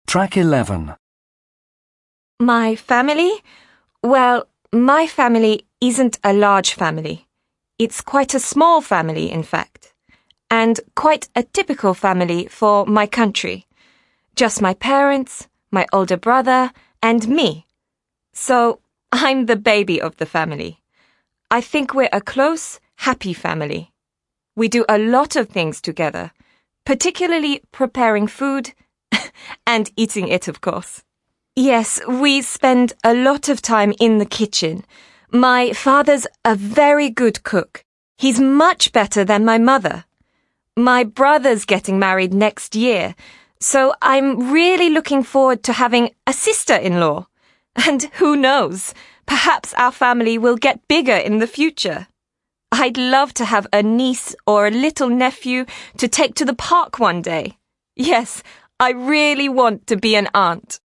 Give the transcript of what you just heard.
Track 11. My family? Well, my family isn't a large family. It's quite a small family, in fact, and quite a typical family for my country. Just my parents, my older brother, and me. So, I'm the baby of the family. I think we're a close, happy family. We do a lot of things together, particularly preparing food and eating it, of course. Yes, we spend a lot of time in the kitchen. My father's a very good cook. He's much better than my mother. My brother's getting married next year, so I'm really looking forward to having a sister-in-law. And who knows, perhaps our family will get bigger in the future. I'd love to have a niece or a little nephew to take to the park one day. Yes, I really want to be an aunt.